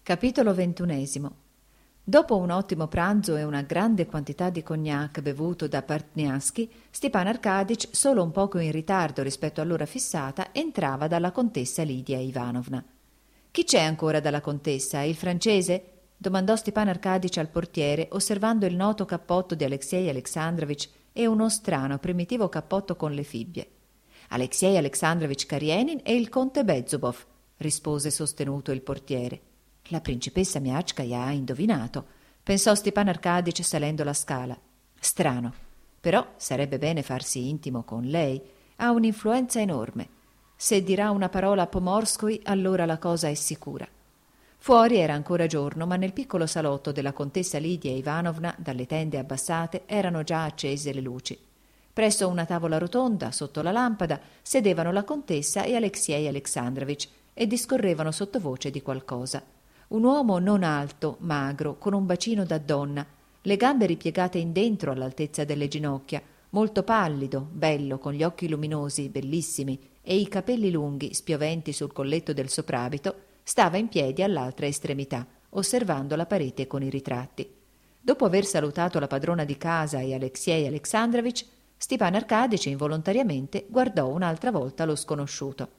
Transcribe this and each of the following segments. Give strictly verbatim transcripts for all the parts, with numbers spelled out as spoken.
Capitolo ventunesimo. Dopo un ottimo pranzo e una grande quantità di cognac bevuto da Bartniansky, Stepan Arcadic, solo un poco in ritardo rispetto all'ora fissata, entrava dalla contessa Lidia Ivanovna. «Chi c'è ancora dalla contessa? Il francese?» domandò Stepan Arcadic al portiere, osservando il noto cappotto di Alexei Alexandrovich e uno strano primitivo cappotto con le fibbie. «Alexei Alexandrovich Karienin e il conte Bezzubov», rispose sostenuto il portiere. «La principessa Miachkaja ha indovinato», pensò Stepan Arcadic salendo la scala. «Strano, però sarebbe bene farsi intimo con lei. Ha un'influenza enorme. Se dirà una parola a Pomorskoi, allora la cosa è sicura». Fuori era ancora giorno, ma nel piccolo salotto della contessa Lidia Ivanovna, dalle tende abbassate, erano già accese le luci. Presso una tavola rotonda, sotto la lampada, sedevano la contessa e Alexei Alexandrovich e discorrevano sottovoce di qualcosa. Un uomo non alto, magro, con un bacino da donna, le gambe ripiegate in dentro all'altezza delle ginocchia, molto pallido, bello, con gli occhi luminosi, bellissimi, e i capelli lunghi, spioventi sul colletto del soprabito, stava in piedi all'altra estremità, osservando la parete con i ritratti. Dopo aver salutato la padrona di casa e Alexei Alexandrovich, Stepan Arcadic involontariamente guardò un'altra volta lo sconosciuto.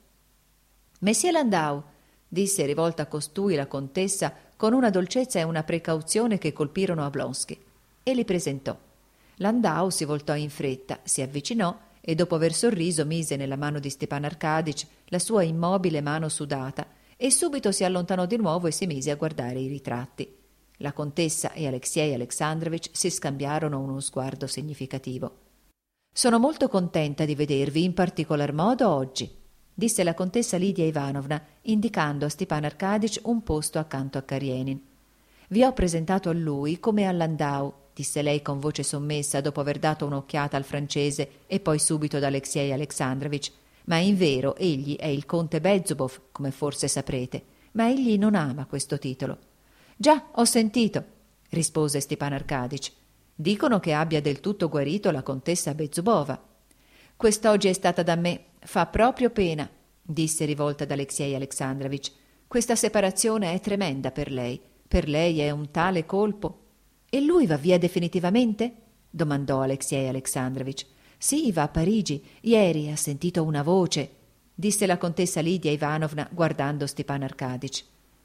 «Messie Landau», disse rivolta a costui la contessa con una dolcezza e una precauzione che colpirono Oblonsky, e li presentò. Landau si voltò in fretta, si avvicinò e dopo aver sorriso mise nella mano di Stepan Arcadic la sua immobile mano sudata e subito si allontanò di nuovo e si mise a guardare i ritratti. La contessa e Alexei Alexandrovich si scambiarono uno sguardo significativo. «Sono molto contenta di vedervi, in particolar modo oggi», disse la contessa Lidia Ivanovna, indicando a Stepan Arcadic un posto accanto a Karienin. «Vi ho presentato a lui come a Landau», disse lei con voce sommessa dopo aver dato un'occhiata al francese e poi subito ad Alexei Alexandrovich. «Ma in vero egli è il conte Bezzubov, come forse saprete, ma egli non ama questo titolo». «Già, ho sentito», rispose Stepan Arcadic. «Dicono che abbia del tutto guarito la contessa Bezzubova». «Quest'oggi è stata da me. Fa proprio pena», disse rivolta ad Alexei Alexandrovich. «Questa separazione è tremenda per lei. Per lei è un tale colpo». «E lui va via definitivamente?» domandò Alexei Alexandrovich. «Sì, va a Parigi. Ieri ha sentito una voce», disse la contessa Lidia Ivanovna guardando Stepan Arcadic.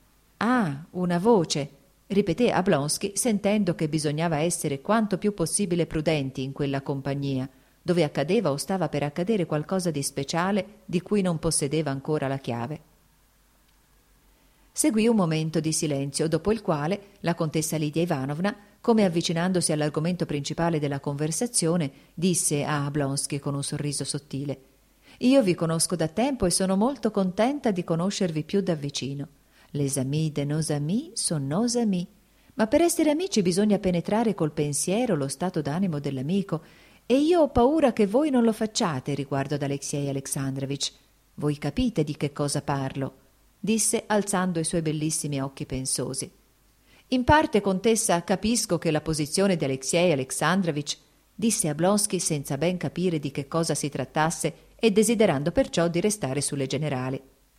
«Ah, una voce», ripeté Oblonsky, sentendo che bisognava essere quanto più possibile prudenti in quella compagnia, dove accadeva o stava per accadere qualcosa di speciale di cui non possedeva ancora la chiave. Seguì un momento di silenzio, dopo il quale la contessa Lidia Ivanovna, come avvicinandosi all'argomento principale della conversazione, disse a Oblonsky con un sorriso sottile: «Io vi conosco da tempo e sono molto contenta di conoscervi più da vicino. Les amis de nos amis sont nos amis. Ma per essere amici bisogna penetrare col pensiero lo stato d'animo dell'amico, e io ho paura che voi non lo facciate riguardo ad Alexei Alexandrovich. Voi capite di che cosa parlo», disse alzando i suoi bellissimi occhi pensosi. «In parte, contessa, capisco che la posizione di Alexei Alexandrovich», disse Oblonsky senza ben capire di che cosa si trattasse e desiderando perciò di restare sulle generali.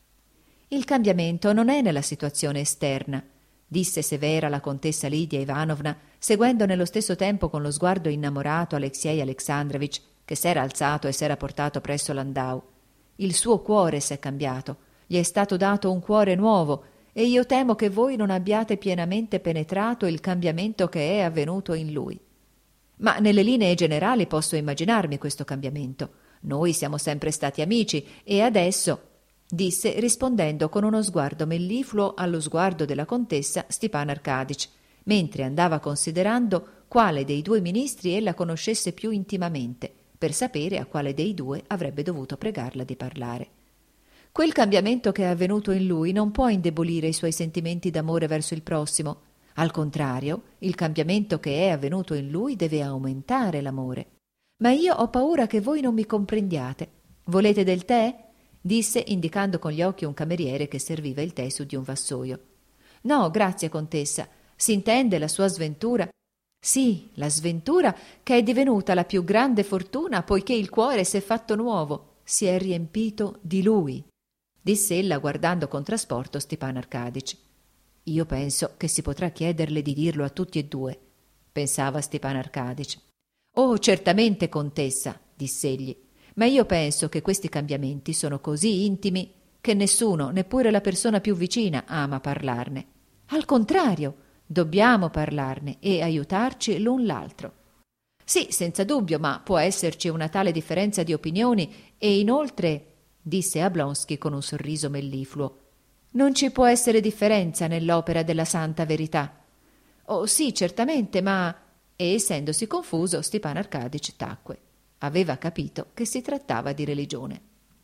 «Il cambiamento non è nella situazione esterna», disse severa la contessa Lidia Ivanovna, seguendo nello stesso tempo con lo sguardo innamorato Alexei Alexandrovich, che s'era alzato e s'era portato presso Landau. «Il suo cuore s'è cambiato, gli è stato dato un cuore nuovo, e io temo che voi non abbiate pienamente penetrato il cambiamento che è avvenuto in lui. Ma nelle linee generali posso immaginarmi questo cambiamento. Noi siamo sempre stati amici, e adesso», disse rispondendo con uno sguardo mellifluo allo sguardo della contessa Stepan Arcadic, mentre andava considerando quale dei due ministri ella conoscesse più intimamente, per sapere a quale dei due avrebbe dovuto pregarla di parlare. «Quel cambiamento che è avvenuto in lui non può indebolire i suoi sentimenti d'amore verso il prossimo. Al contrario, il cambiamento che è avvenuto in lui deve aumentare l'amore. Ma io ho paura che voi non mi comprendiate. Volete del tè?» disse indicando con gli occhi un cameriere che serviva il tè su di un vassoio. «No, grazie, contessa. Si intende la sua sventura?» «Sì, la sventura che è divenuta la più grande fortuna poiché il cuore s'è fatto nuovo, si è riempito di lui», disse ella guardando con trasporto Stepan Arcadic. Io penso che si potrà chiederle di dirlo a tutti e due, pensava Stepan Arcadic. Oh, certamente, contessa, diss'egli, ma io penso che questi cambiamenti sono così intimi che nessuno, neppure la persona più vicina, ama parlarne. Al contrario, dobbiamo parlarne e aiutarci l'un l'altro. Sì, senza dubbio, ma può esserci una tale differenza di opinioni e inoltre, disse Oblonsky con un sorriso mellifluo, non ci può essere differenza nell'opera della santa verità. Oh sì, certamente, ma... E essendosi confuso, Stepan Arcadic tacque. Aveva capito che si trattava di religione.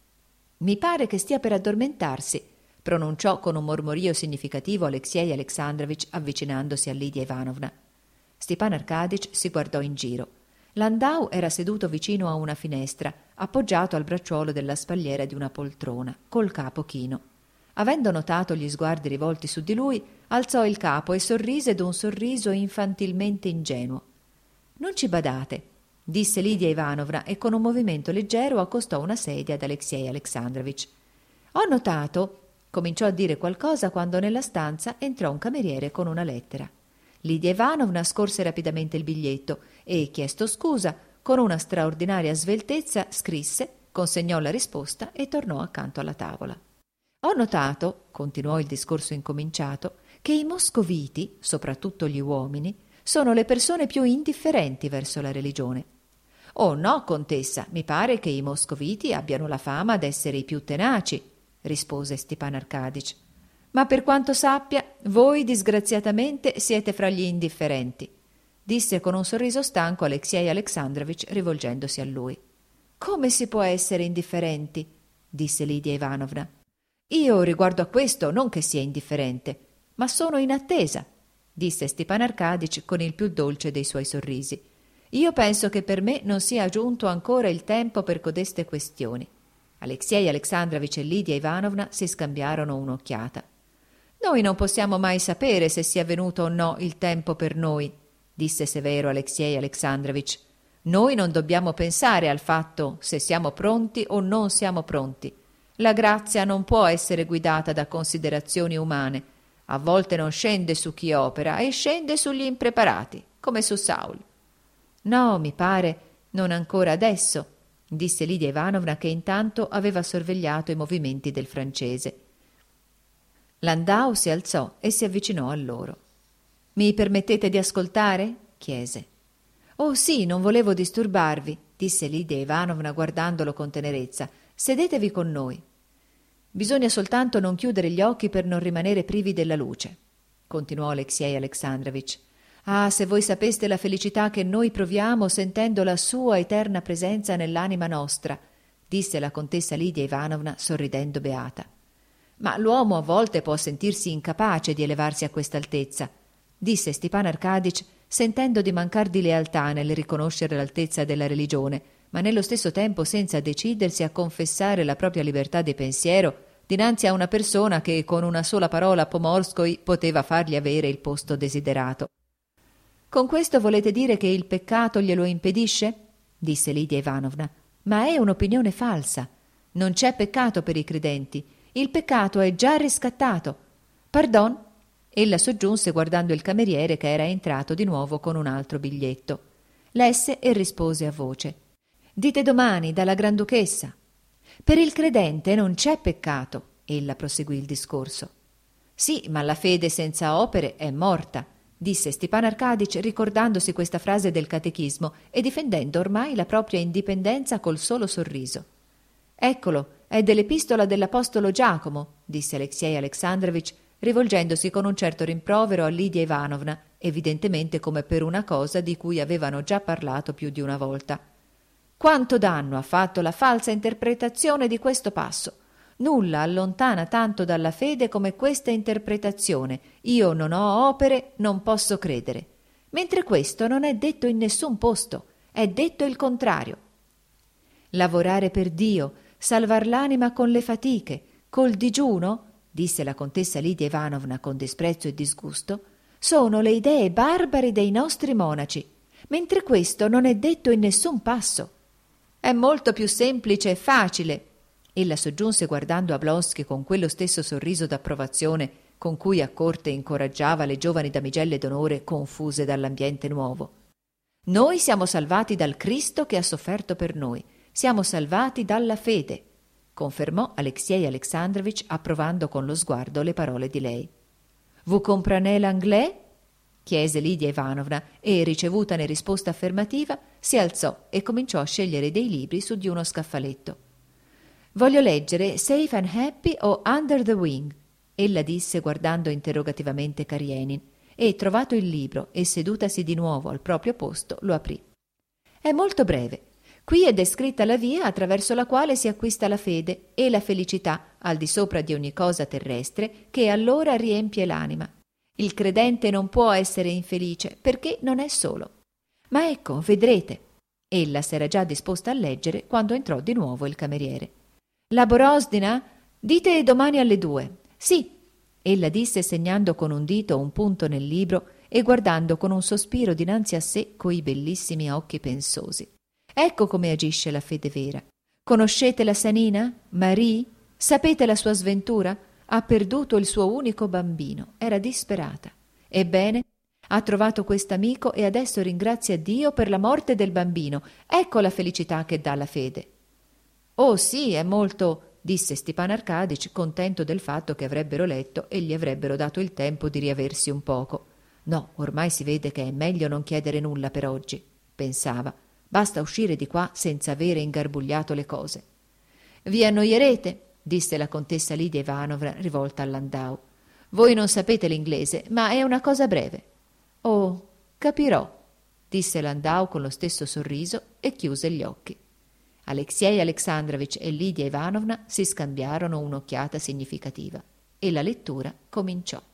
Mi pare che stia per addormentarsi, pronunciò con un mormorio significativo Aleksej Aleksandrovič avvicinandosi a Lidia Ivanovna. Stepan Arcadic si guardò in giro. Landau era seduto vicino a una finestra, appoggiato al bracciuolo della spalliera di una poltrona, col capo chino. Avendo notato gli sguardi rivolti su di lui, alzò il capo e sorrise d'un sorriso infantilmente ingenuo. «Non ci badate», disse Lidia Ivanovna e con un movimento leggero accostò una sedia ad Aleksej Aleksandrovič. «Ho notato», cominciò a dire qualcosa quando nella stanza entrò un cameriere con una lettera. Lidia Ivanovna scorse rapidamente il biglietto e, chiesto scusa, con una straordinaria sveltezza scrisse, consegnò la risposta e tornò accanto alla tavola. «Ho notato», continuò il discorso incominciato, «che i moscoviti, soprattutto gli uomini, sono le persone più indifferenti verso la religione». «Oh no, contessa, mi pare che i moscoviti abbiano la fama d'essere i più tenaci», rispose Stepan Arcadic. «Ma per quanto sappia, voi disgraziatamente siete fra gli indifferenti», disse con un sorriso stanco Aleksej Aleksandrovič rivolgendosi a lui. «Come si può essere indifferenti?» disse Lidia Ivanovna. «Io riguardo a questo non che sia indifferente, ma sono in attesa», disse Stepan Arcadic con il più dolce dei suoi sorrisi. «Io penso che per me non sia giunto ancora il tempo per codeste questioni». Aleksej Aleksandrovič e Lidia Ivanovna si scambiarono un'occhiata. «Noi non possiamo mai sapere se sia venuto o no il tempo per noi», disse severo Aleksej Aleksandrovič. «Noi non dobbiamo pensare al fatto se siamo pronti o non siamo pronti. La grazia non può essere guidata da considerazioni umane. A volte non scende su chi opera e scende sugli impreparati, come su Saul». «No, mi pare, non ancora adesso», disse Lidia Ivanovna che intanto aveva sorvegliato i movimenti del francese. Landau si alzò e si avvicinò a loro. «Mi permettete di ascoltare?» chiese. «Oh sì, non volevo disturbarvi», disse Lidia Ivanovna guardandolo con tenerezza. «Sedetevi con noi». «Bisogna soltanto non chiudere gli occhi per non rimanere privi della luce», continuò Aleksej Aleksandrovič. «Ah, se voi sapeste la felicità che noi proviamo sentendo la sua eterna presenza nell'anima nostra», disse la contessa Lidia Ivanovna sorridendo beata. «Ma l'uomo a volte può sentirsi incapace di elevarsi a quest'altezza», disse Stepan Arcadic, sentendo di mancar di lealtà nel riconoscere l'altezza della religione, ma nello stesso tempo senza decidersi a confessare la propria libertà di pensiero dinanzi a una persona che con una sola parola Pomorskoi poteva fargli avere il posto desiderato. «Con questo volete dire che il peccato glielo impedisce?» disse Lidia Ivanovna. «Ma è un'opinione falsa. Non c'è peccato per i credenti. Il peccato è già riscattato. Pardon?» Ella soggiunse guardando il cameriere che era entrato di nuovo con un altro biglietto. Lesse e rispose a voce. «Dite domani dalla Granduchessa». «Per il credente non c'è peccato», ella proseguì il discorso. «Sì, ma la fede senza opere è morta», disse Stepan Arcadic ricordandosi questa frase del catechismo e difendendo ormai la propria indipendenza col solo sorriso. «Eccolo, è dell'epistola dell'apostolo Giacomo», disse Aleksej Aleksandrovič rivolgendosi con un certo rimprovero a Lidia Ivanovna, evidentemente come per una cosa di cui avevano già parlato più di una volta. «Quanto danno ha fatto la falsa interpretazione di questo passo! Nulla allontana tanto dalla fede come questa interpretazione. Io non ho opere, non posso credere. Mentre questo non è detto in nessun posto, è detto il contrario. Lavorare per Dio, salvar l'anima con le fatiche, col digiuno, disse la contessa Lidia Ivanovna con disprezzo e disgusto, sono le idee barbare dei nostri monaci, mentre questo non è detto in nessun passo. È molto più semplice e facile, ella soggiunse guardando Oblonsky con quello stesso sorriso d'approvazione con cui a corte incoraggiava le giovani damigelle d'onore confuse dall'ambiente nuovo. Noi siamo salvati dal Cristo che ha sofferto per noi, siamo salvati dalla fede, confermò Alexei Alexandrovich approvando con lo sguardo le parole di lei. Vous comprenez l'anglais? Chiese Lidia Ivanovna e, ricevutane risposta affermativa, si alzò e cominciò a scegliere dei libri su di uno scaffaletto. Voglio leggere Safe and Happy o Under the Wing, ella disse guardando interrogativamente Karienin, e trovato il libro e sedutasi di nuovo al proprio posto lo aprì. È molto breve. Qui è descritta la via attraverso la quale si acquista la fede e la felicità al di sopra di ogni cosa terrestre che allora riempie l'anima. Il credente non può essere infelice perché non è solo. Ma ecco, vedrete. Ella s'era già disposta a leggere quando entrò di nuovo il cameriere. La Borosdina? Dite domani alle due. Sì, ella disse segnando con un dito un punto nel libro e guardando con un sospiro dinanzi a sé coi bellissimi occhi pensosi. Ecco come agisce la fede vera. Conoscete la Sanina? Marie? Sapete la sua sventura? Ha perduto il suo unico bambino. Era disperata. Ebbene, ha trovato quest'amico e adesso ringrazia Dio per la morte del bambino. Ecco la felicità che dà la fede. Oh sì, è molto, disse Stepan Arcadic, contento del fatto che avrebbero letto e gli avrebbero dato il tempo di riaversi un poco. No, ormai si vede che è meglio non chiedere nulla per oggi, pensava. Basta uscire di qua senza avere ingarbugliato le cose. Vi annoierete, disse la contessa Lidia Ivanovna rivolta a Landau. Voi non sapete l'inglese, ma è una cosa breve. Oh, capirò, disse Landau con lo stesso sorriso e chiuse gli occhi. Alexei Alexandrovich e Lidia Ivanovna si scambiarono un'occhiata significativa e la lettura cominciò.